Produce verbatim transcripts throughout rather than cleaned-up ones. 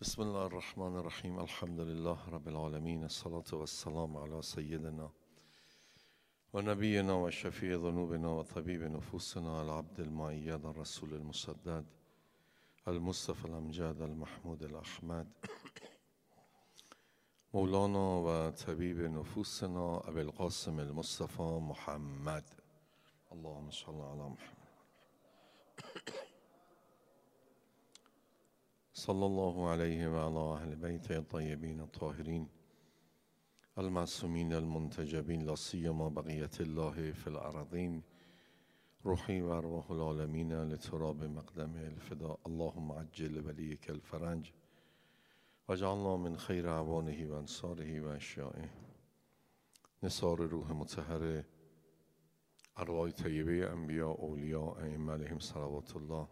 بسم الله الرحمن الرحیم. الحمد لله رب العالمین، الصلاة والسلام علی سیدنا و نبینا و شفیع ذنوبنا و طبیب نفوسنا العبد المؤید الرسول المسدد المصطفى الامجد المحمود الاحمد مولانا و طبیب نفوسنا ابی القاسم المصطفى محمد. اللهم صل علی محمد. صلی الله علیه و علی اهل بیت الطیبین الطاهرین المعصومین المنتجبین، لا سیما بقیت الله فی الارضین، روحی و ارواح العالمین لتراب مقدم الفدا. اللهم عجل ولیک الفرج واجعلنا من خیر اعوانه و انصاره و اشیائه. نثار روح مطهر ارواح طیبه انبیاء اولیاء ائمه علیهم صلوات الله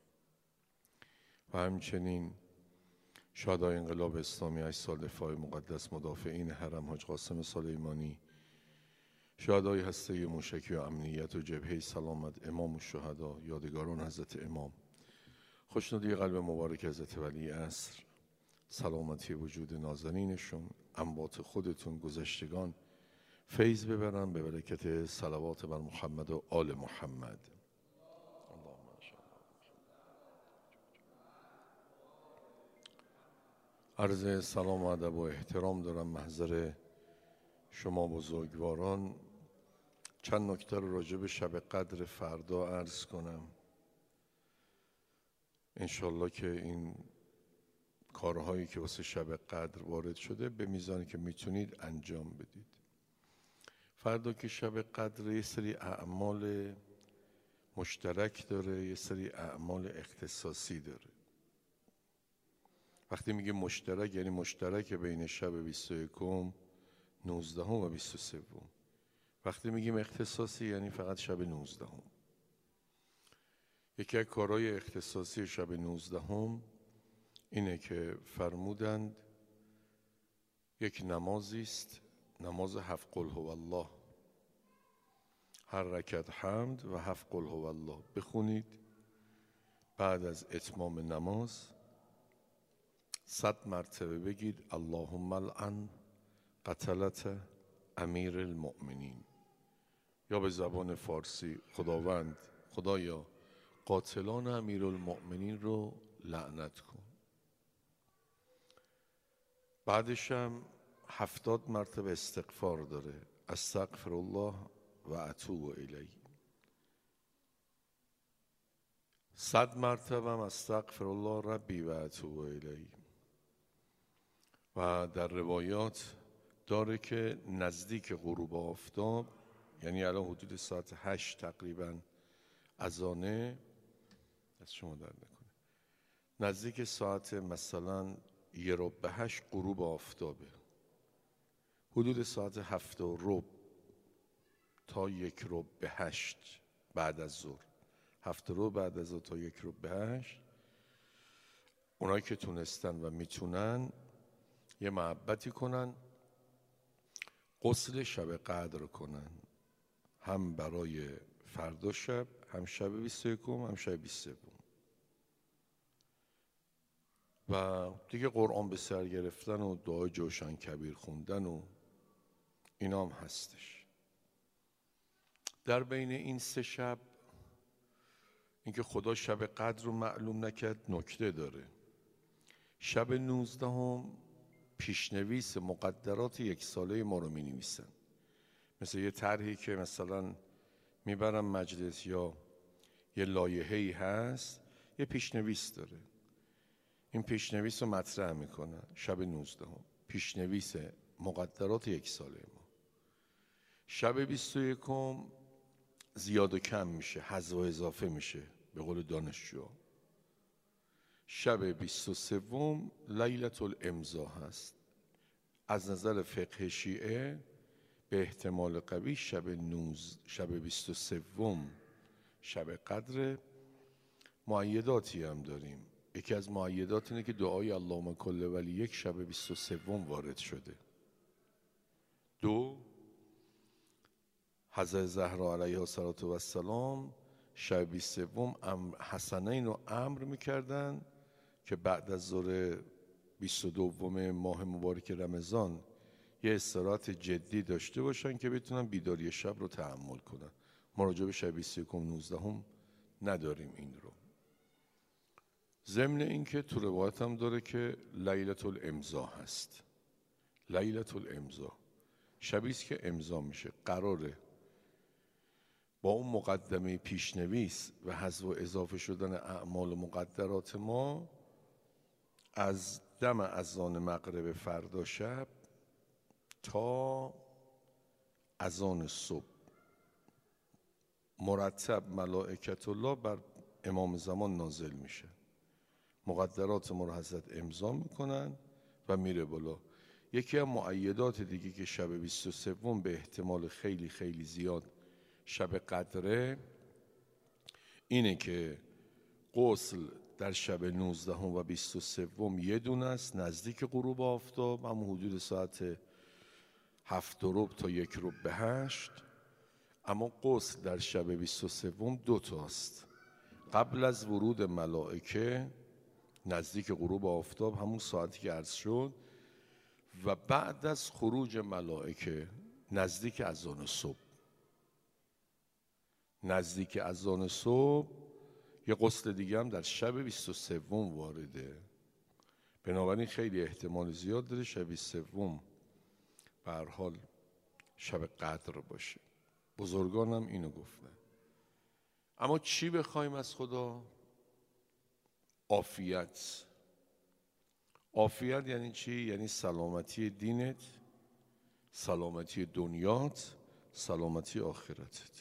و همچنین شهدای انقلاب اسلامی هشت سال دفاع مقدس، مدافعین حرم حاج قاسم سلیمانی، شهدای هسته موشکی و امنیت و جبهه سلامت، امام الشهدا، یادگاران حضرت امام، خوشنودی قلب مبارک حضرت ولی عصر، سلامتی وجود نازنینشون، انباط خودتون، گذشتگان فیض ببرن به برکت صلوات بر محمد و آل محمد. عرض سلام و ادب و احترام دارم محضر شما بزرگواران. چند نکته رو راجع به شب قدر فردا عرض کنم، انشالله که این کارهایی که واسه شب قدر وارد شده به میزانی که میتونید انجام بدید. فردا که شب قدر یه سری اعمال مشترک داره، یه سری اعمال اختصاصی داره. وقتی میگه مشترک یعنی مشترک بین شب بیست و یکم، نوزدهم و بیست و سوم. وقتی میگیم اختصاصی یعنی فقط شب نوزدهم. یکی از کارهای اختصاصی شب نوزدهم اینه که فرمودند یک نمازی است، نماز هفت قل هو الله، هر رکعت حمد و هفت قل هو الله بخونید. بعد از اتمام نماز صد مرتبه بگید اللهم العن قتلت امیر المؤمنین، یا به زبان فارسی خداوند خدایا قاتلان امیر المؤمنین رو لعنت کن. بعدش هم هفتاد مرتبه استغفار داره، استغفر الله و اتوب الیه. صد مرتبه هم استغفر الله ربی و اتوب الیه. و در روایات داره که نزدیک غروب آفتاب، یعنی الان حدود ساعت هشت تقریبا اذانه، از شما در نکنه، نزدیک ساعت مثلا یه رب به هشت غروب آفتابه، حدود ساعت هفت و رب تا یک رب به هشت بعد از ظهر، هفت رب بعد از ظهر تا یک رب به هشت، اونایی که تونستن و میتونن یه محبتی کنن، غسل شب قدر کنن، هم برای فردا شب، هم شب بیست و یکم، هم شب بیست و سوم. و دیگه قرآن به سر گرفتن و دعای جوشن کبیر خوندن و اینا هم هستش. در بین این سه شب اینکه خدا شب قدر رو معلوم نکرد نکته داره. شب نوزدهم پیشنویس مقدرات یک ساله ما رو می نویسن، مثل یه طرحی که مثلا میبرم مجلس یا یه لایحه‌ای هست، یه پیشنویس داره، این پیشنویس رو مطرح میکنن. شب نوزدهم پیشنویس مقدرات یک ساله ما. شب بیست و یکم زیاد و کم میشه، حذف و اضافه میشه به قول دانشجو. شب بیست و سوم لیلة الامضا هست. از نظر فقه شیعه به احتمال قوی شب نوز شب بیست و سوم شب قدر. مؤیداتی هم داریم. یکی از مؤیدات اینه که دعای اللهم کل ولی یک شب بیست و سوم وارد شده. دو، حضرت زهرا علیها السلام شب بیست و سوم حسنین رو امر میکردن که بعد از ظهر بیست و دوم ماه مبارک رمضان یه استراحت جدی داشته باشن که بتونن بیداری شب رو تحمل کنن. ما راجع به شب بیست و یکم نوزدهم نداریم این رو. ضمن این که تو روایت هم داره که لیلة الامضا هست. لیلة الامضا شبی است که امضا میشه. قراره با اون مقدمه پیشنویس و حذف و اضافه شدن اعمال و مقدرات ما از دم اذان مغرب فردا شب تا اذان صبح مرتب ملائکت الله بر امام زمان نازل میشه. مقدرات ما رو حضرت امضا میکنن و میره بالا. یکی از مؤیدات دیگه که شب بیست و سوم به احتمال خیلی خیلی زیاد شب قدره اینه که غسل در شب نوزدهم و بیست و سوم یه دونه است نزدیک غروب آفتاب، هم حدود ساعت هفت و ربع تا یک ربع به هشت. اما غسل در شب بیست و سوم دو تاست، قبل از ورود ملائکه نزدیک غروب آفتاب همون ساعتی که عرض شد و بعد از خروج ملائکه نزدیک اذان صبح. نزدیک اذان صبح یه غسل دیگه هم در شب بیست و سوم وارده. بنابراین خیلی احتمال زیاد داره شب بیست و سوم به هر حال شب قدر باشه. بزرگان هم اینو گفتن. اما چی بخوایم از خدا؟ عافیت. عافیت یعنی چی؟ یعنی سلامتی دینت، سلامتی دنیات، سلامتی آخرتت.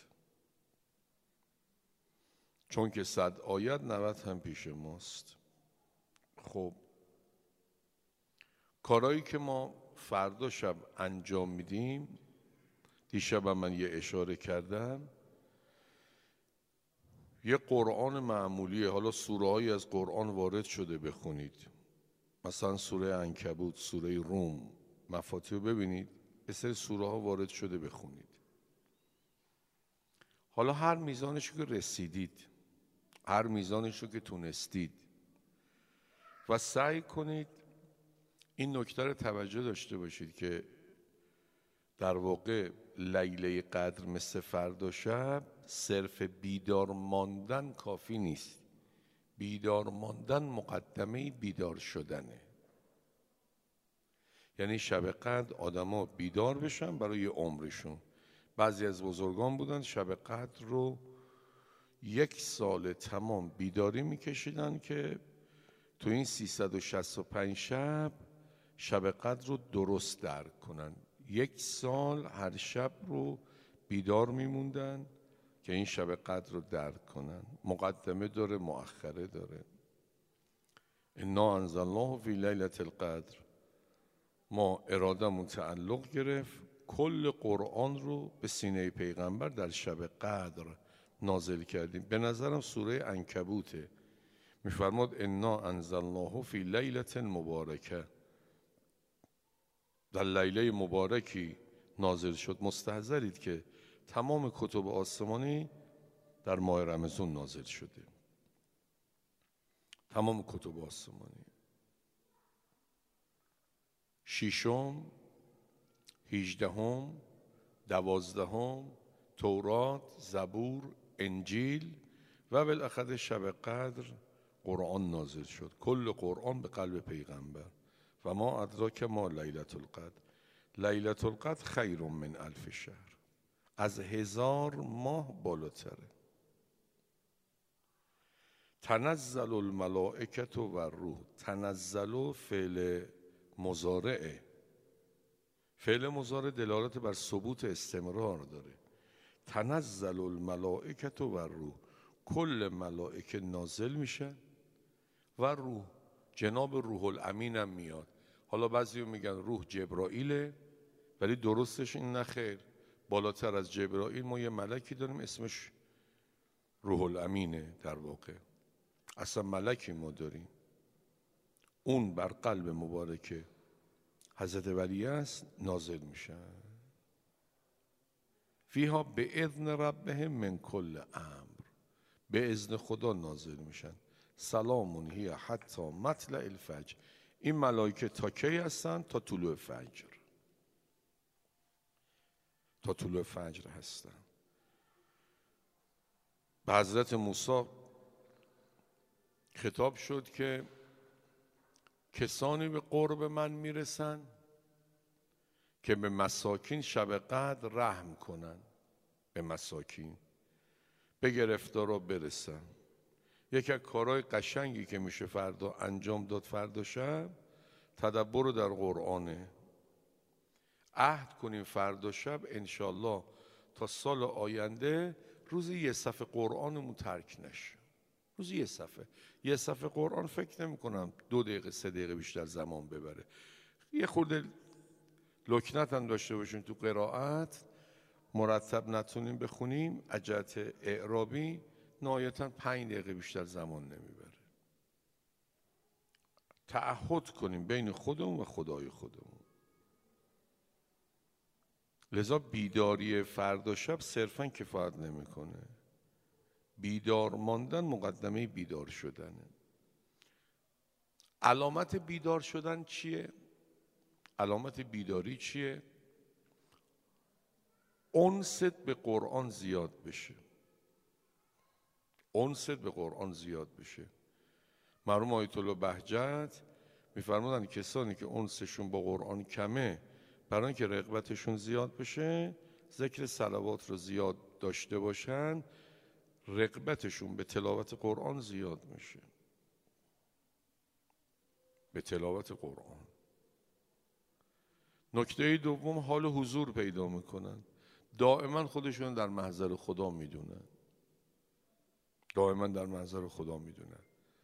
چون که صد آیت نود هم پیش ماست. خب کارهایی که ما فردا شب انجام میدیم، دیشب من یه اشاره کردم، یه قرآن معمولیه. حالا سوره هایی از قرآن وارد شده بخونید، مثلا سوره عنکبوت، سوره روم، مفاتیح رو ببینید، یه سری سوره ها وارد شده بخونید. حالا هر میزانش که رسیدید، هر میزانش رو که تونستید و سعی کنید این نکته رو توجه داشته باشید که در واقع لیله قدر مثل فردا شب صرف بیدار ماندن کافی نیست. بیدار ماندن مقدمه بیدار شدنه. یعنی شب قدر آدما بیدار بشن برای عمرشون. بعضی از بزرگان بودن شب قدر رو یک سال تمام بیداری میکشیدن که تو این سیصد و شصت و پنج شب شب قدر رو درست درک کنن. یک سال هر شب رو بیدار میموندن که این شب قدر رو درک کنن. مقدمه داره، مؤخره داره. انا انزلناه فی لیلة القدر. ما ارادمون تعلق گرفت، کل قرآن رو به سینه پیغمبر در شب قدر نازل کردیم. به نظرم سوره عنکبوته، میفرماد انا انزلناه فی لیلة مبارکه، در لیله مبارکی نازل شد. مستحضرید که تمام کتب آسمانی در ماه رمضان نازل شده. تمام کتب آسمانی، ششم، هجدهم، دوازدهم، تورات، زبور، انجیل و بالاخره شب قدر قرآن نازل شد. کل قرآن به قلب پیغمبر. و ما ادراک ما لیلة القدر. لیلة القدر خیر من الف شهر. از هزار ماه بالاتره. تنزل الملائکة و الروح. تنزل فعل مضارعه. فعل مضارع دلالت بر ثبوت استمرار داره. تنزل الملائکة و الروح. کل ملائکه نازل میشه و روح، جناب روح الامین هم میاد. حالا بعضی میگن روح جبرائیله، ولی درستش این نخیر. بالاتر از جبرائیل ما یه ملکی داریم اسمش روح الامینه. در واقع اصلا ملکی ما داریم، اون بر قلب مبارک حضرت ولی است نازل میشن. فیها به اذن ربهم من کل امر. به اذن خدا نازل میشن. سلامون هی حتی مطلع الفجر. این ملائکه تا کی هستن؟ تا طلوع فجر. تا طلوع فجر هستن. به حضرت موسی خطاب شد که کسانی به قرب من میرسن که به مساکین شب قدر رحم کنن، به مساکین، به گرفتارا برسن. یکی از کارهای قشنگی که میشه فردا انجام داد فردا شب تدبر در قرآنه. عهد کنیم فردا شب انشالله تا سال آینده روزی یه صفحه قرآنمون ترک نشه. روزی یه صفحه یه صفحه قرآن فکر نمی کنم دو دقیقه سه دقیقه بیشتر زمان ببره. یه خورده لکنت هم داشته باشیم تو قرائت، مرتب نتونیم بخونیم، عجلت اعرابی نهایتاً پنج دقیقه بیشتر زمان نمیبره. تعهد کنیم بین خودمون و خدای خودمون. لذا بیداری فردا شب صرفاً کفایت نمیکنه. بیدار ماندن مقدمه بیدار شدنه. علامت بیدار شدن چیه؟ علامت بیداری چیه؟ انست به قرآن زیاد بشه. انست به قرآن زیاد بشه. مرحوم آیت الله بهجت میفرمودن کسانی که انسشون با قرآن کمه، برای اینکه رغبتشون زیاد بشه ذکر صلوات رو زیاد داشته باشن، رغبتشون به تلاوت قرآن زیاد میشه. به تلاوت قرآن. نکته دوم، حال حضور پیدا میکنن. دائما خودشون در محضر خدا میدونن. دائما در محضر خدا میدونن.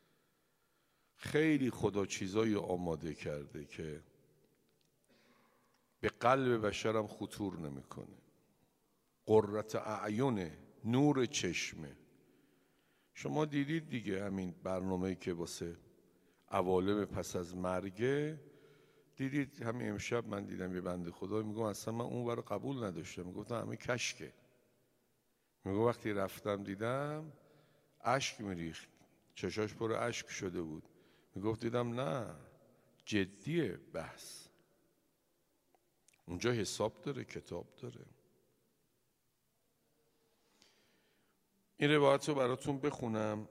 خیلی خدا چیزایی آماده کرده که به قلب بشرم خطور نمیکنه. قرة اعین، نور چشمه. شما دیدید دیگه همین برنامه‌ای که واسه عوالم پس از مرگه، دیدید همین امشب من دیدم یه بنده خدا میگم اصلا من اون برای قبول نداشتم، میگفتم همین کشکه. میگم وقتی رفتم دیدم اشک میریخت، چشاش پر اشک شده بود. میگفت دیدم نه، جدیه بحث. اونجا حساب داره، کتاب داره. این روایت رو براتون بخونم.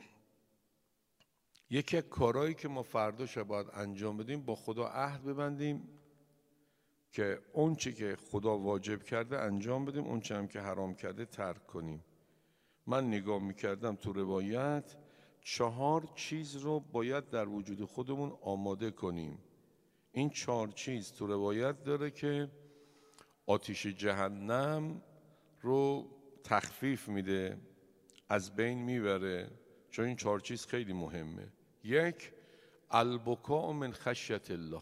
یکی از کارهایی که ما فردا شب باید انجام بدیم، با خدا عهد ببندیم که اون چی که خدا واجب کرده انجام بدیم، اون چی هم که حرام کرده ترک کنیم. من نگاه میکردم تو روایت چهار چیز رو باید در وجود خودمون آماده کنیم. این چهار چیز تو روایت داره که آتش جهنم رو تخفیف میده، از بین میبره، چون این چهار چیز خیلی مهمه. یک، البکاء من خشیت الله.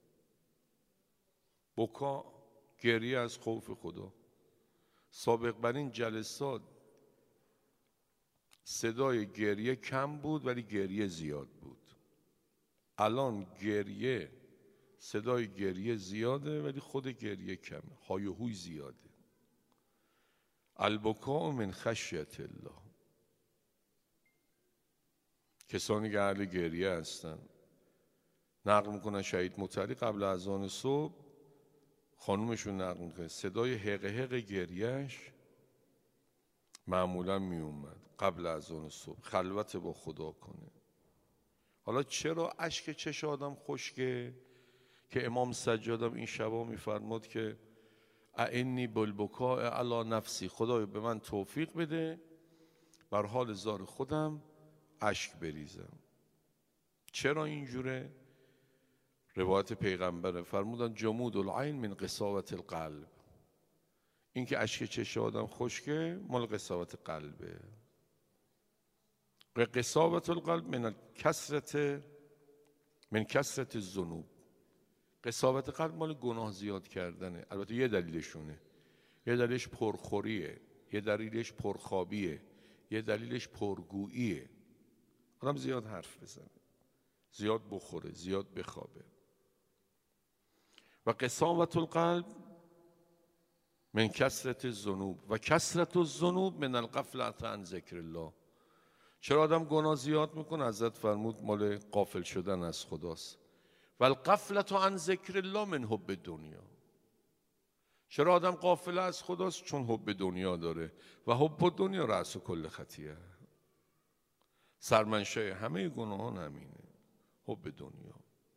بکا، گریه از خوف خدا. سابق بر این جلسات صدای گریه کم بود ولی گریه زیاد بود. الان گریه، صدای گریه زیاده ولی خود گریه کمه، های و هوی زیاده. البکاء من خشیت الله. کسانی که اهل گریه هستن نقل میکنن شهید مطهری قبل از اذان صبح خانومشون نقل میکنه صدای حق حق گریهش معمولا میومد قبل از اذان صبح، خلوت با خدا کنه. حالا چرا اشک چش آدم خشکه؟ که امام سجادم این شبا میفرماد که اعنی بالبکاء علی نفسی، خدایا به من توفیق بده بر حال زار خودم اشک بریزم. چرا اینجوره؟ روایت پیغمبره، فرمودن جمود العین من قساوت القلب. این که اشک چش آدم خشکه مال قساوت قلبه. قساوت القلب من کثرت من کثرت الذنوب. قساوت قلب مال گناه زیاد کردنه. البته یه دلیلشونه، یه دلیلش پرخوریه، یه دلیلش پرخوابیه، یه دلیلش پرگوییه. آدم زیاد حرف بزنه، زیاد بخوره، زیاد بخوابه. و قساوت القلب من کثرت الذنوب و کثرت الذنوب من الغفلة عن ذکر الله. چرا آدم گناه زیاد میکنه؟ حضرت فرمود مال غافل شدن از خداست. و الغفلة عن ذکر الله من حب دنیا. چرا آدم غافل از خداست؟ چون حب دنیا داره و حب دنیا رأس کل خطیه. سرمنشأ همه گناهان همینه، حب دنیا.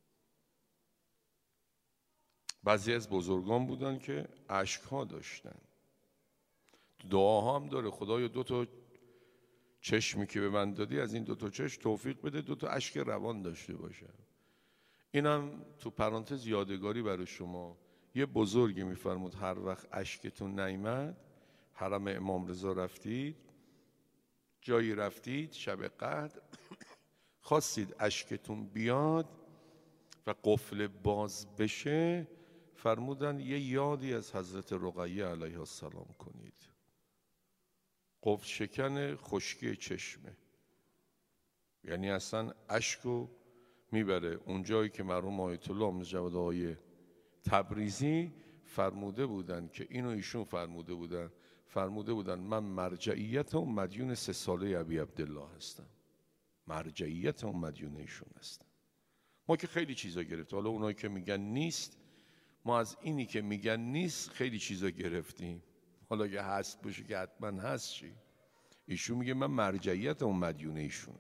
بعضی از بزرگان بودن که اشک‌ها داشتن، دعاها هم داره، خدایا دو تا چشمی که به من دادی از این دو تا چشم توفیق بده دو تا اشک روان داشته باشم. اینم تو پرانتز یادگاری برای شما. یه بزرگی میفرمود هر وقت اشکتون نیامد، حرم امام رضا رفتید، جایی رفتید شب قدر خواستید اشکتون بیاد و قفل باز بشه، فرمودن یه یادی از حضرت رقیه علیه السلام کنید. قفل شکن خشکی چشمه، یعنی اصلا اشکو میبره اون جایی که مرحوم آیت الله مجدد آقای تبریزی فرموده بودن که اینو ایشون فرموده بودن فرموده بودن من مرجعیت و مدیون سه ساله ابی عبدالله هستم، مرجعیت و مدیون ایشون هستم. ما که خیلی چیزا گرفتیم، حالا اونایی که میگن نیست، ما از اینی که میگن نیست خیلی چیزا گرفتیم، حالا که هست باشه که حتما هست چی؟ ایشون میگه من مرجعیت و مدیون ایشونم.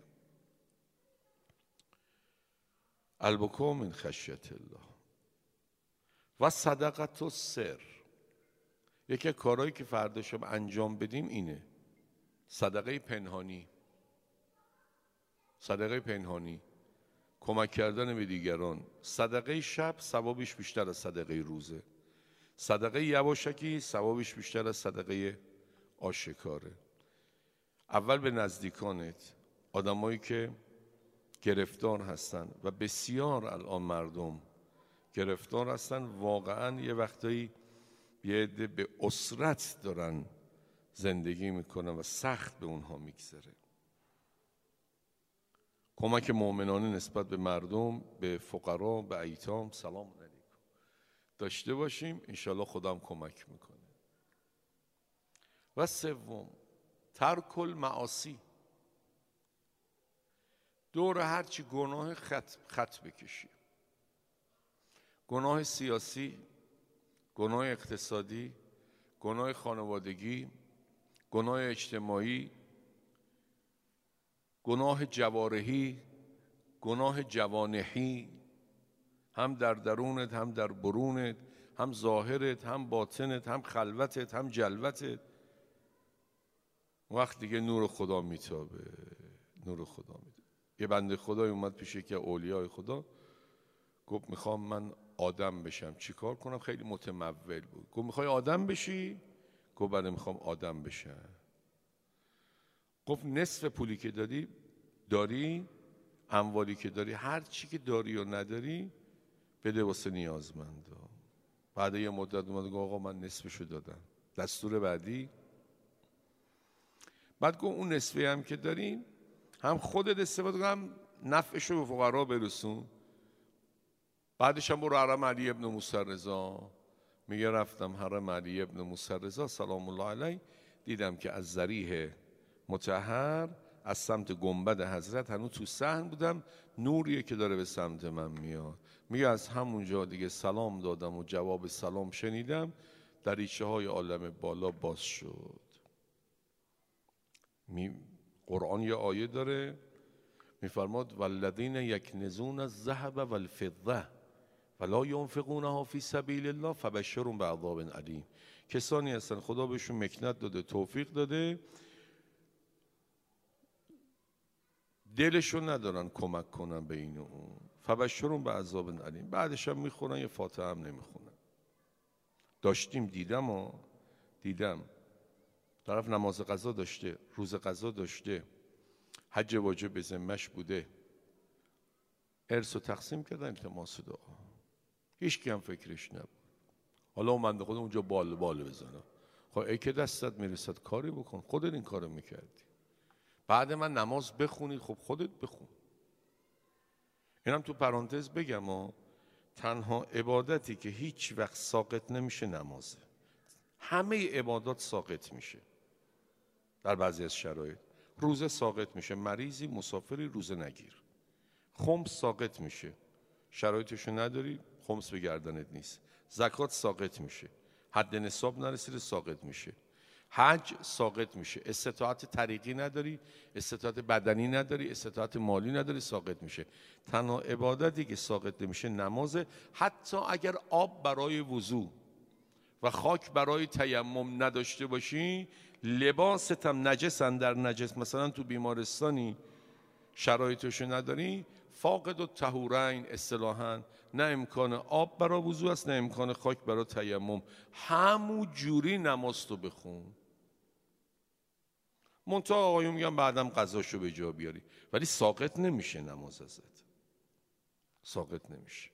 البکا من خشیت الله و صدقت و سر. یکی از کارهایی که فردا شب انجام بدیم اینه، صدقه پنهانی. صدقه پنهانی، کمک کردن به دیگران. صدقه شب ثوابش بیشتر از صدقه روزه، صدقه یواشکی ثوابش بیشتر از صدقه آشکاره. اول به نزدیکانت، آدمایی که گرفتار هستن و بسیار الان مردم گرفتار هستن، واقعا یه وقتایی یه عده به اسرت دارن زندگی میکنن و سخت به اونها میگذره. کمک مؤمنانه نسبت به مردم، به فقرا، به ایتام سلام علیکم داشته باشیم، انشالله خودم کمک میکنه. و سوم ترک المعاصی. دور هرچی گناه خط, خط بکشی، گناه سیاسی، گناه اقتصادی، گناه خانوادگی، گناه اجتماعی، گناه جوارحی، گناه جوانحی، هم در درونت هم در برونت، هم ظاهرت هم باطنت، هم خلوتت هم جلوتت. وقت دیگه نور خدا میتابه، نور خدا میده. یه بنده خدای اومد پیش که اولیای خدا، گفت میخوام من آدم بشم، چی کار کنم؟ خیلی متمول بود. گفت میخوای آدم بشی؟ گفت بله میخوام آدم بشم. گفت نصف پولی که داری داری اموالی که داری، هر چی که داری و نداری بده واسه نیازمندا. بعد یه مدت اومد گفت آقا من نصفشو دادم. دستور بعدی. بعد گفت اون نصفی هم که داری هم خودت استفاده کن، هم نفعشو به فقرا برسون. بعدش هم برو حرم علی ابن موسی رضا. میگه رفتم حرم علی ابن موسی رضا سلام الله علیه، دیدم که از ذریح مطهر از سمت گنبد حضرت هنوز تو صحن بودم، نوریه که داره به سمت من میاد. میگه از همونجا دیگه سلام دادم و جواب سلام شنیدم، دریچه های عالم بالا باز شد. می قرآن یه آیه داره میفرماد والذین یکنزون الذهب والفضه ولا ينفقونها فی سبیل الله فبشرهم بعذاب علیم. کسانی هستن خدا بهشون مکنت داده، توفیق داده، دلشون ندارن کمک کنن به این و اون، فبشرهم بعذاب علیم. بعدش هم میخونن یه فاتحه هم نمیخونن. داشتیم دیدم و دیدم طرف نماز قضا داشته، روز قضا داشته، حج واجب به ذمه‌اش بوده، ارث و تقسیم کردن التماس دعا، هیچ کی هم فکرش نبود. حالا اون بنده خدا اونجا بال بال بزنه. خب ای که دستت میرسد کاری بکن، خودت این کارو میکردی. بعد من نماز بخونی، خب خودت بخون. اینم تو پرانتز بگم ها، تنها عبادتی که هیچ وقت ساقط نمیشه نمازه. همه عبادات ساقط میشه در بعضی از شرایط. روزه ساقط میشه، مریضی مسافری روزه نگیر. خمس ساقط میشه، شرایطشو نداری، خمس به گردنت نیست. زکات ساقط میشه، حد نصاب نرسیده ساقط میشه. حج ساقط میشه. استطاعت طریقی نداری، استطاعت بدنی نداری، استطاعت مالی نداری، ساقط میشه. تنها عبادتی که ساقط نمیشه نمازه. حتی اگر آب برای وضو و خاک برای تیمم نداشته باشی، لباست هم نجس اندر نجس، مثلا تو بیمارستانی شرایطشو نداری، فاقد الطهورین اصطلاحاً، نه امکان آب برای وضو است نه امکان خاک برای تیمم، همون جوری نماز تو بخون. منتها آقایون میگن بعدم قضاشو به جا بیاری، ولی ساقط نمیشه نماز ازت، ساقط نمیشه.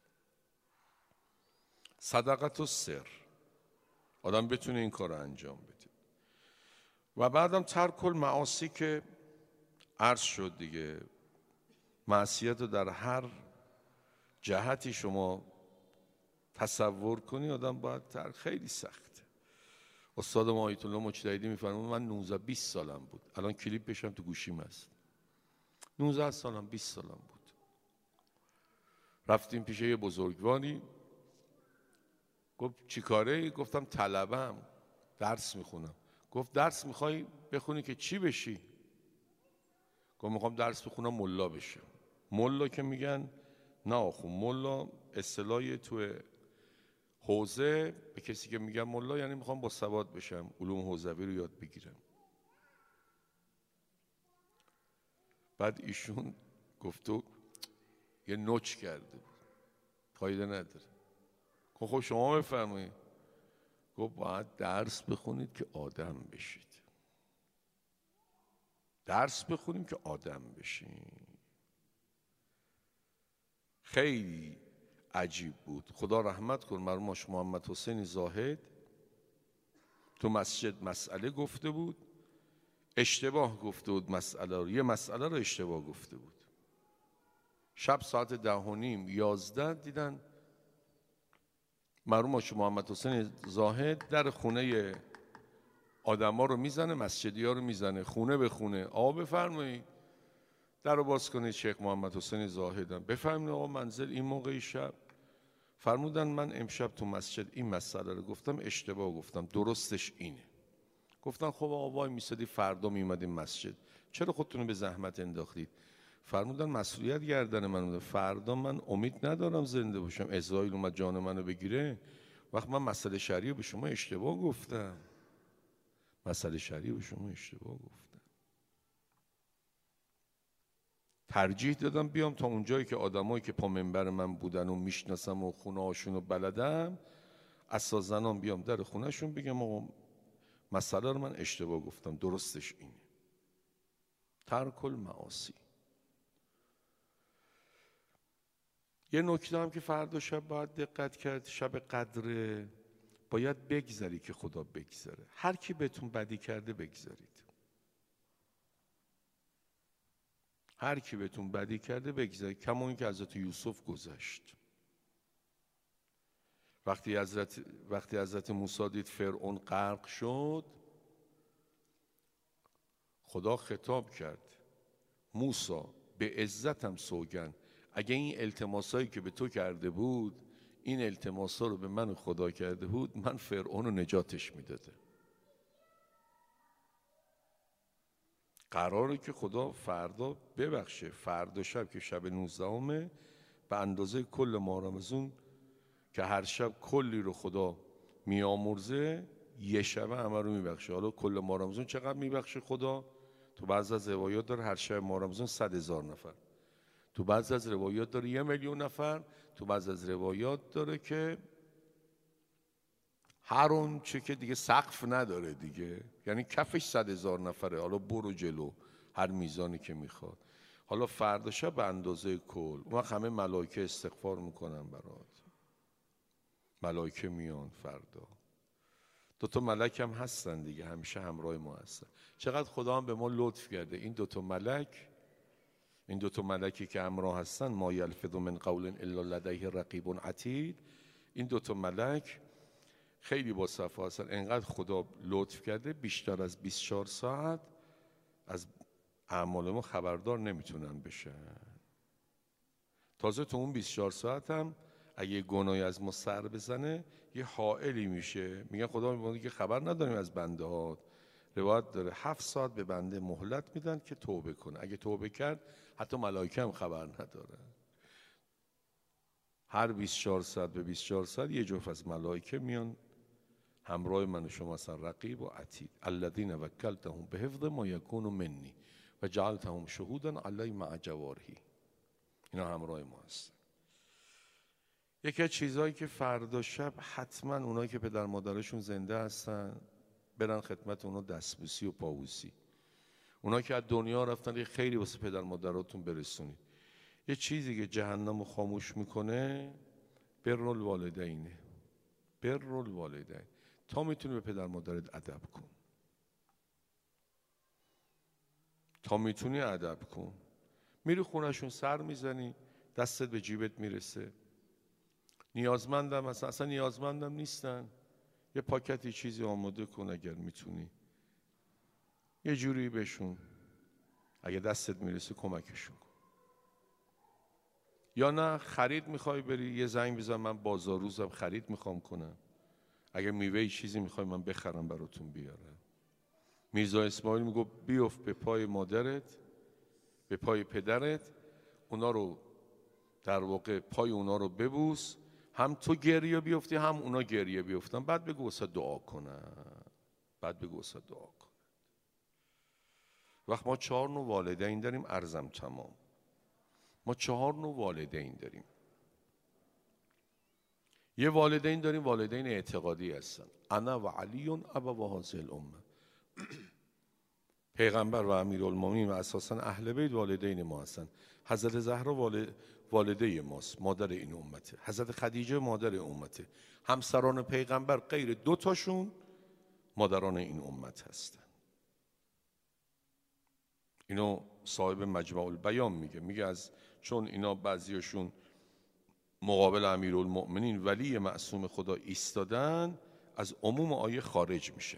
صدقت و سر، آدم بتونه این کار رو انجام بده. و بعدم ترک المعاصی که عرض شد دیگه، معصیت رو در هر جهتی شما تصور کنی آدم باید ترک، خیلی سخته. استاد ما آیت الله مجتهدی میفرمود من نوزده بیست سالم بود، الان کلیپش هم تو گوشیم هست، نوزده سالم بیست سالم بود، رفتیم پیش یه بزرگواری، گفت چی کاره؟ گفتم طلبم، درس میخونم. گفت درس میخوای بخونی که چی بشی؟ گفت میخوام درس بخونم ملا بشم. ملا که میگن نه آخو، ملا اصطلاحی تو حوزه به کسی که میگن ملا یعنی میخوام با سواد بشم، علوم حوزوی رو یاد بگیرم. بعد ایشون گفتو یه نوچ کرده بود، فایده نداره. گفت خب شما بفرمایید. گفت باید درس بخونید که آدم بشید، درس بخونیم که آدم بشیم. خیلی عجیب بود. خدا رحمت کن مرحوم محمد حسین زاهد، تو مسجد مسئله گفته بود، اشتباه گفته بود مسئله رو، یه مسئله رو اشتباه گفته بود. شب ساعت ده و نیم یازده دیدن مرحوم محمد حسین زاهد در خونه آدم ها رو میزنه، مسجدی ها رو میزنه، خونه به خونه. آقا بفرمایید در رو باز کنید، شیخ محمد حسین زاهدم. بفرمایید آقا منزل این موقع شب. فرمودن من امشب تو مسجد این مسئله رو گفتم، اشتباه گفتم، درستش اینه. گفتن خب آقا وای میسادی فردا میومدیم مسجد، چرا خودتون به زحمت انداختید؟ فرمودن مسئولیت گردن من بوده، فردا من امید ندارم زنده باشم، اسرائیل اومد جان منو بگیره، وقت من مسئله شرعی به شما اشتباه گفتم، مسئله شرعی به شما اشتباه گفتم. ترجیح دادم بیام تا اونجایی که آدمایی که پا منبر من بودن و میشناسم و خونه هاشون رو بلدم، اساس زنان بیام در خونه شون بگم آقا مسئله رو من اشتباه گفتم، درستش اینه. ترک المعاصی. یه نکته هم که فردا شب باید دقت کرد، شب قدره باید بگذری که خدا بگذره. هر کی بهتون بدی کرده بگذارید، هر کی بهتون بدی کرده بگذارید. کما این که حضرت یوسف گذشت، وقتی حضرت وقتی حضرت موسی دید فرعون غرق شد، خدا خطاب کرد موسی به عزتم سوگند اگه این التماسایی که به تو کرده بود این التماسا رو به من خدا کرده بود، من فرعون رو نجاتش میداده. قراره که خدا فردا ببخشه، فردا شب که شب نوزدهمه به اندازه کل ماه رمضان که هر شب کلی رو خدا میامرزه، یه شبه همه رو میبخشه. حالا کل ماه رمضان چقدر میبخشه خدا؟ تو بعض از روایات داره هر شب ماه رمضان صد هزار نفر، تو بعض از روایات داره یه میلیون نفر، تو بعض از روایات داره که هر اون چه که دیگه سقف نداره دیگه، یعنی کفش صد هزار نفره. حالا برو جلو هر میزانی که میخواد. حالا فردا شب به اندازه کل، اون وقت همه ملائکه استغفار میکنن برات، ملائکه میان فردا. دوتا ملک هم هستن دیگه، همیشه همراه ما هستن. چقدر خدا هم به ما لطف کرده، این دوتا ملک، این دوتا ملکی که همراه هستن، ما یلفظ من قول الا لدیه رقیب عتید، این دوتا ملک خیلی با صفا هستن. انقدر خدا لطف کرده بیشتر از بیست و چهار ساعت از اعمال ما خبردار نمیتونن بشن. تازه تو اون بیست و چهار ساعت هم اگه گناهی از ما سر بزنه یه حائلی میشه، میگن خدا میگه که خبر نداریم از بنده ها. روایت داره هفت ساعت به بنده مهلت میدن که توبه کنه، اگه توبه کرد حتی ملائکه هم خبر نداره. هر بیست و چهار ساعت به بیست و چهار ساعت یه جفت از ملائکه میان همراه من و شما، مثلا رقیب و عتید. الذین وکلتهم بحفظ ما یکون منی و جعلتهم شهودا علی مع جوارحی. اینا همراه ما هست. یکی از چیزهایی که فردا شب حتما اونایی که پدر مادرشون زنده هستن برن خدمت اونا دستبوسی و پابوسی. اونایی که از دنیا رفتن یه خیری واسه پدر مادراتون برسونید. یه چیزی که جهنم رو خاموش میکنه بر الوالدینه. بر الوالدین. تا میتونی به پدر مادرت ادب کن، تا میتونی ادب کن. میری خونهشون سر میزنی، دستت به جیبت میرسه. نیازمندم اصلا, اصلا نیازمندم نیستن، یه پاکتی چیزی آماده کن اگر میتونی، یه جوری بهشون اگه دستت میرسه کمکشون کن. یا نه خرید میخوای بری، یه زنگ بزن من بازار روزم خرید میخوام کنم، اگه میوه چیزی میخوای من بخرم براتون بیارم. میرزا اسماعیل میگو بیفت به پای مادرت، به پای پدرت، اونا رو در واقع پای اونا رو ببوس، هم تو گریه بیفتی هم اونا گریه بیفتن، بعد بگو واسه دعا کنن، بعد بگو واسه دعا کن. وقت ما چهار نوع والدین داریم، عرضم تمام. ما چهار نوع والدین داریم. یه والدین داریم والدین اعتقادی هستن. انا و علی ابوا هذه الامه. پیغمبر و امیرالمومنین و اساسا اهل بیت والدین ما هستن. حضرت زهرا والد والده ماست، مادر این امته. حضرت خدیجه مادر امته. همسران پیغمبر غیر دو تاشون مادران این امت هستن. اینو صاحب مجمع البیان میگه، میگه از چون اینا بعضیاشون مقابل امیرالمؤمنین ولی معصوم خدا ایستادن، از عموم آیه خارج میشه.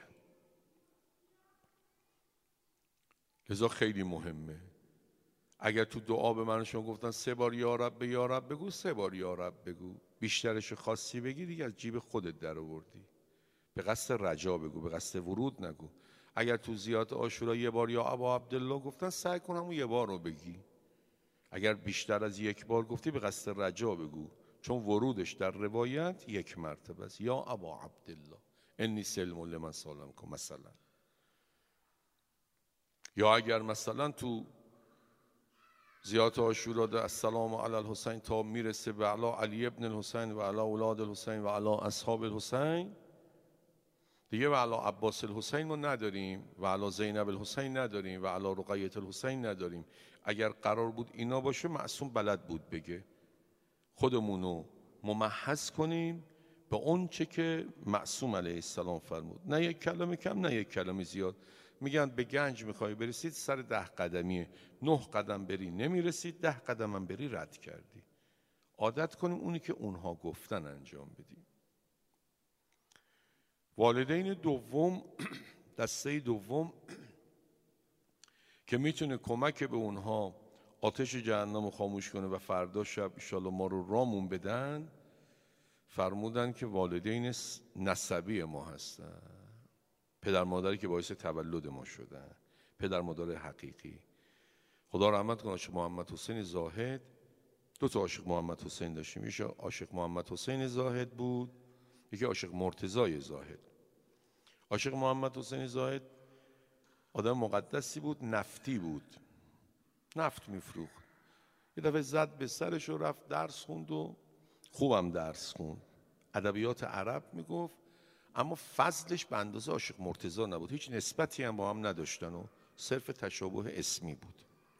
لذا خیلی مهمه. اگر تو دعا به من شما گفتن سه بار یا رب به یا رب بگو، سه بار یا رب بگو. بیشترش خاصی بگی دیگه از جیب خودت در آوردی. به قصد رجا بگو، به قصد ورود نگو. اگر تو زیارت عاشورا یه بار یا ابا عبدالله گفتن، سعی کن همون یه بار رو بگی. اگر بیشتر از یک بار گفتی به قصد رجا بگو، چون ورودش در روایت یک مرتبه است. یا ابا عبدالله انی سلم لمن سالم کن مثلا. یا اگر مثلا تو زیارت عاشورا ده السلام علی الحسین تا میرسه به علی علی ابن الحسین و علی اولاد الحسین و علی اصحاب الحسین، دیگه و علی عباس الحسین ما نداریم و علی زینب الحسین نداریم و علی رقیت الحسین نداریم. اگر قرار بود اینا باشه معصوم بلد بود بگه. خودمونو ممحض کنیم به اون چه که معصوم علیه السلام فرمود. نه یک کلمه کم نه یک کلمه زیاد. میگن به گنج میخوای برسید سر ده قدمیه، نه قدم بری نمیرسید، ده قدم هم بری رد کردی. عادت کنیم اونی که اونها گفتن انجام بدیم. والدین دوم، دسته دوم که میتونه کمک به اونها آتش جهنم رو خاموش کنه و فردا شب انشالله ما رو رامون بدن، فرمودن که والدین نسبی ما هستن. پدر مادری که باعث تولد ما شدن، پدر مادر حقیقی. خدا رحمت کنه عاشق محمد حسین زاهد. دو تا عاشق محمد حسین داشتیم، یکی عاشق محمد حسین زاهد بود، یکی عاشق مرتضی زاهد. عاشق محمد حسین زاهد آدم مقدسی بود، نفتی بود، نفت میفروخت. یه دفعه زد به سرش و رفت درس خوند و خوبم درس خوند، ادبیات عرب میگفت، اما فضلش به اندازه عاشق مرتضی نبود. هیچ نسبتی هم با هم نداشتن و صرف تشابه اسمی بود.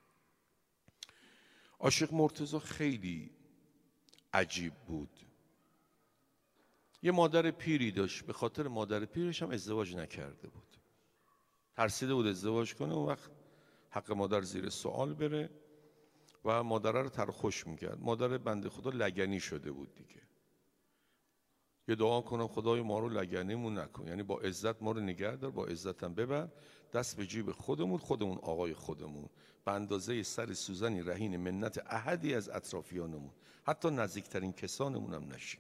عاشق مرتضی خیلی عجیب بود. یه مادر پیری داشت، به خاطر مادر پیرش هم ازدواج نکرده بود. ترسیده بود ازدواج کنه و وقت حق مادر زیر سوال بره و مادره رو ترخوش میکرد. مادر بنده خدا لگنی شده بود دیگه. یه دعا کنم خدای ما رو لگنیمون نکن، یعنی با عزت ما رو نگه دار، با عزتم ببر، دست به جیب خودمون، خودمون آقای خودمون، به اندازه سر سوزنی رهین منت احدی از اطرافیانمون، حتی نزدیکترین کسانمون هم نشیم.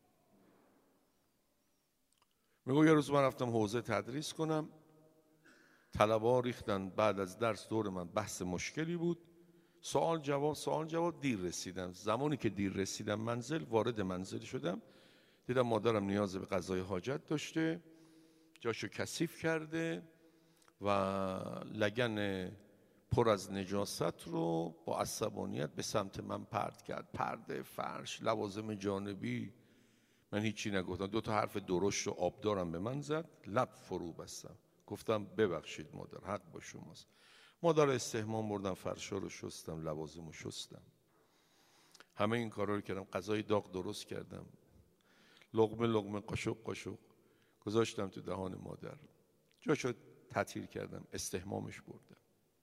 میگو یه روز من رفتم حوزه تدریس کنم، طلبا ریختن بعد از درس دور من، بحث مشکلی بود، سوال جواب سوال جواب، دیر رسیدم. زمانی که دیر رسیدم منزل، وارد منزل شدم، دیدم مادرم نیاز به قضای حاجت داشته، جاشو کثیف کرده و لگن پر از نجاست رو با عصبانیت به سمت من پرت کرد. پرده، فرش، لوازم جانبی. من هیچی نگفتم، دو تا حرف درشت و آبدارم به من زد، لب فرو بستم، گفتم ببخشید مادر، حق با شماست. مادر استحمام بردم، فرشا رو شستم، لوازم رو شستم، همه این کارا رو کردم، غذای داغ درست کردم، لقمه لقمه قاشق قاشق گذاشتم تو دهان مادر، جاشو تطهیر کردم، استحمامش بردم.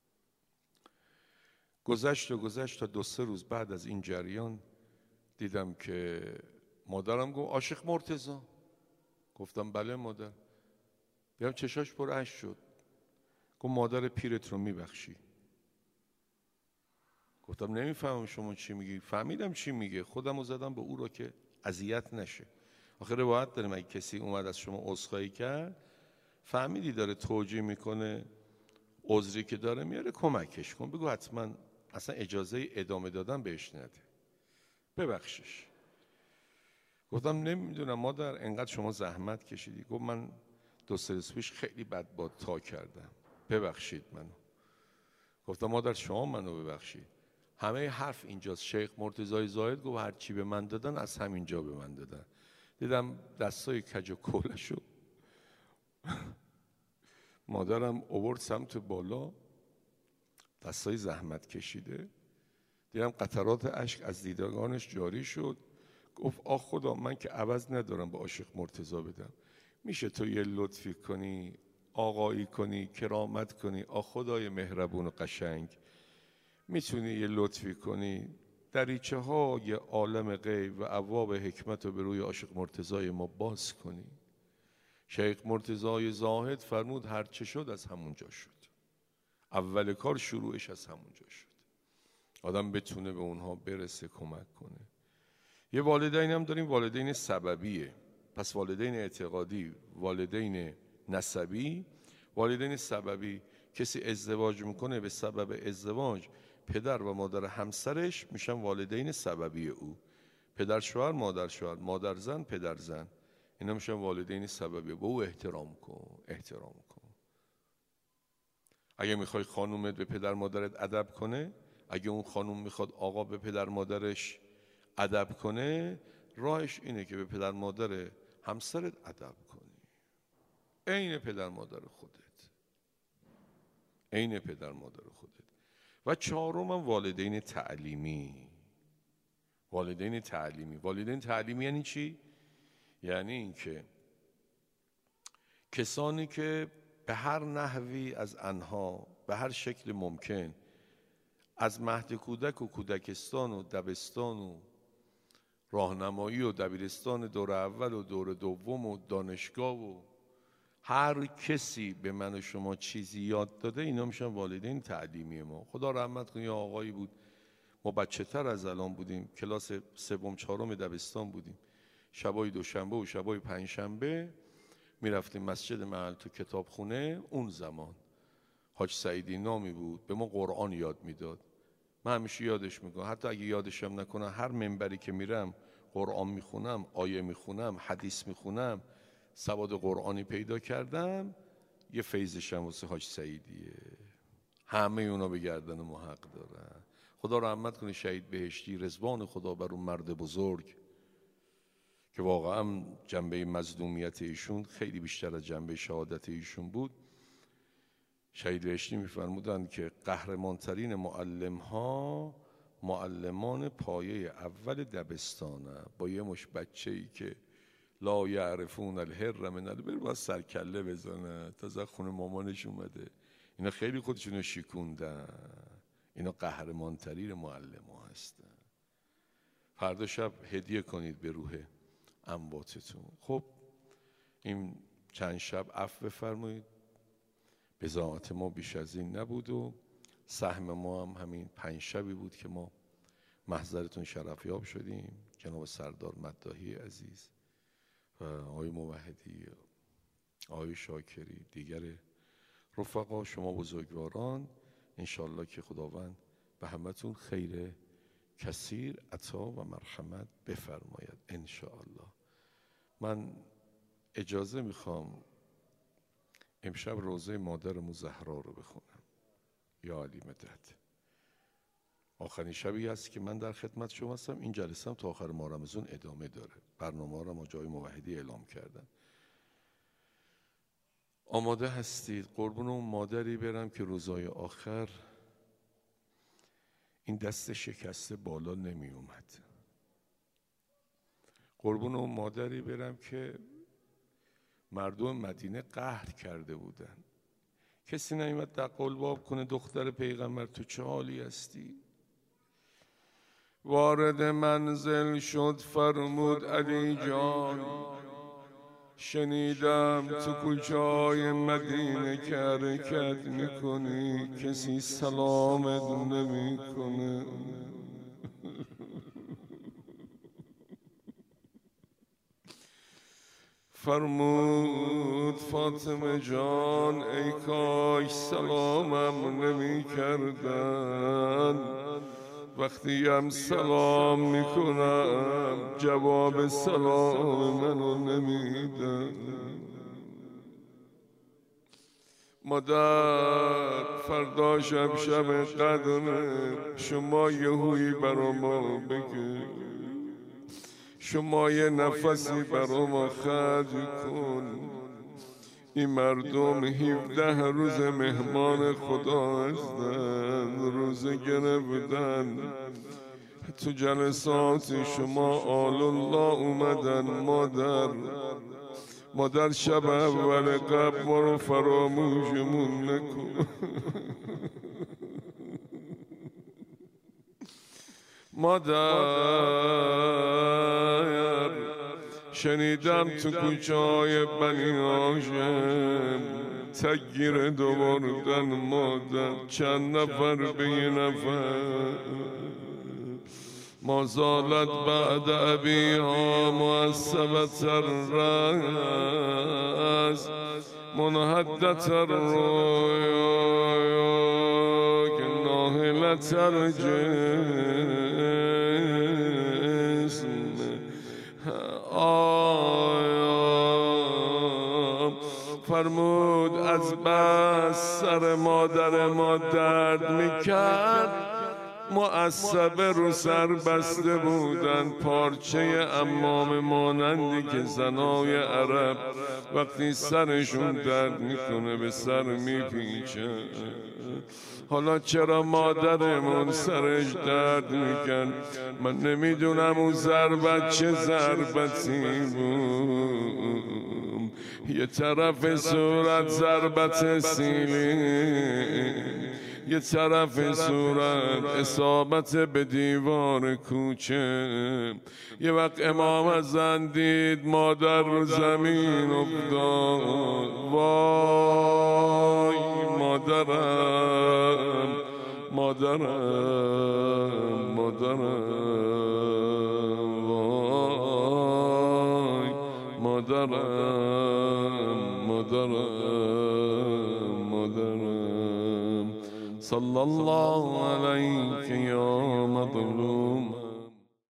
گذشت و گذشت تا دو سه روز بعد از این جریان دیدم که مادرم گفت عاشق مرتضی. گفتم بله مادر. دیدم چشاش پر اشک شد. گفت مادر پیرت رو میبخشی؟ گفتم نمیفهمم شما چی میگی. فهمیدم چی میگه، خودم رو زدم به او را که اذیت نشه. آخه روایت داریم اگه کسی اومد از شما عذرخواهی کرد، فهمیدی داره توجیه میکنه، عذری که داره میاره، کمکش کن، بگو حتما اصلا اجازه ادامه دادن بهش نده، ببخشش. گفتم نمیدونم مادر، انقدر شما زحمت کشیدی. گفت من دو سه روز پیش خیلی بد با تا کردم، ببخشید منو. گفتم مادر شما منو ببخشید. همه حرف اینجاست. شیخ مرتضی زاهد گفت هر چی به من دادن از همینجا به من دادن. دیدم دستای کج و کولشو مادرم آورد سمت بالا، دستای زحمت کشیده، دیدم قطرات اشک از دیدگانش جاری شد. گفت آخ خدا، من که عوض ندارم به عاشق مرتضی بدم، میشه تو یه لطفی کنی، آقایی کنی، کرامت کنی، آخ خدای مهربون و قشنگ، میتونی یه لطفی کنی، دریچه های عالم غیب و ابواب حکمت رو به روی عاشق مرتضی ما باز کنی؟ شیخ مرتضی زاهد فرمود هر چه شد از همونجا شد. اول کار شروعش از همونجا شد. آدم بتونه به اونها برسه، کمک کنه. یه والدین هم داریم، والدین سببیه. پس والدین اعتقادی، والدین نسبی، والدین سببی. کسی ازدواج میکنه، به سبب ازدواج پدر و مادر همسرش میشن والدین سببی او. پدر شوهر، مادر شوهر، مادر زن، پدر زن، اینا میشن والدین سببی. به او احترام کن، احترام کن. اگه میخوای خانومت به پدر مادرت ادب کنه، اگه اون خانوم میخواد آقا به پدر مادرش ادب کنه، راهش اینه که به پدر مادر همسرت ادب کنی، عین پدر مادر خودت، عین پدر مادر خودت. و چهارم هم والدین تعلیمی. والدین تعلیمی والدین تعلیمی یعنی چی؟ یعنی اینکه کسانی که به هر نحوی از آنها، به هر شکل ممکن، از مهد کودک و کودکستان و دبستان و راهنمایی و دبیرستان دور اول و دور دوم و دانشگاه و هر کسی به من و شما چیزی یاد داده، اینا میشن والدین تعلیمی ما. خدا رحمت کنه، یه آقایی بود، ما بچه تر از الان بودیم، کلاس سوم چهارم دبستان بودیم، شبای دوشنبه و شبای پنجشنبه میرفتیم مسجد محل تو کتابخونه. اون زمان حاج سعیدی نامی بود، به ما قرآن یاد میداد. من همیشه یادش میکنم، حتی اگه یادشم نکنه، هر منبری که میرم قرآن میخونم، آیه میخونم، حدیث میخونم، سواد قرآنی پیدا کردم، یه فیضشم واسه حاج سعیدیه. همه اونا به گردن ما حق دارن. خدا رحمت کنه شهید بهشتی، رضوان خدا بر اون مرد بزرگ که واقعا جنبه مظلومیت ایشون خیلی بیشتر از جنبه شهادت ایشون بود. شهید بهشتی میفرمودند که قهرمانترین معلم ها معلمان پایه اول دبستانه. با یه مش بچه ای که لا یعرفون الحر من البر باید سرکله بزنه، تازه خونه مامانش اومده. اینا خیلی خودشونو شیکوندن، اینا قهرمانترین معلم ها هستن. فردا شب هدیه کنید به روح امواتتون. خب این چند شب عفو بفرمایید، به زحمت ما بیش از این نبود و سهم ما هم همین پنج شبی بود که ما محضرتون شرفیاب شدیم. جناب سردار مداحی عزیز و آقای موحدی، آقای شاکری، دیگر رفقا، شما بزرگواران، انشالله که خداوند به همتون خیر کثیر عطا و مرحمت بفرماید انشاءالله. من اجازه میخوام امشب روزه مادرمون زهرا رو بخونم. یا علی مدد. آخرین شبی هست که من در خدمت شما هستم. این جلسه هم تا آخر ماه رمضان ادامه داره. برنامه رو ما جای موحدی اعلام کردن. آماده هستید؟ قربون اون مادری برم که روزای آخر این دست شکسته بالا نمی اومد. قربون اون مادری برم که مردم مدینه قهر کرده بودن. کسی نمیاد در قلباب کنه دختر پیغمبر تو چه حالی هستی؟ وارد منزل شد فرمود علی جان، شنیدم تو کوچه‌های مدینه که حرکت میکنی کسی سلامت نمیکنه. فرمود فاطمه جان ای کاش سلامم نمی کردن، وقتی هم سلام میکنم جواب سلام منو نمیدن. مادر فردا شب شب قدره، شما یه هویی برا ما بگی، شما یه نفسی برا ما خرج کن. این مردم هفده روز مهمان خدا هستن، روزه گرفتن تو جلسات شما آل الله اومدن. مادر مادر شب اول قبل ما رو فراموشمون نکن. مادر شنیدم تو کوچه های بنی هاشم تگیر دوباردن. مادر چند نفر به یه نفر، ما زالت بعد ابیها معصبت الرأس منحدت الرویا که ناهلت الجسم. آیا فرمود از بس سر مادر ما درد میکرد، معصبه رو سر بسته بودن، پارچه عمام مانندی که زنای عرب وقتی سرشون درد میکنه به سر میپیچه. حالا چرا مادرمون سرش درد میکن؟ من نمیدونم اون ضربت چه ضربتی بود. یه طرف صورت ضربت سیلی، یه طرف صورت اصابت به دیوار کوچه. یه وقت امام حسن دید مادر رو زمین افتاد. وای مادرم مادرم مادرم، وای مادرم مادرم مادرم. صلی الله علیک یا مظلوم.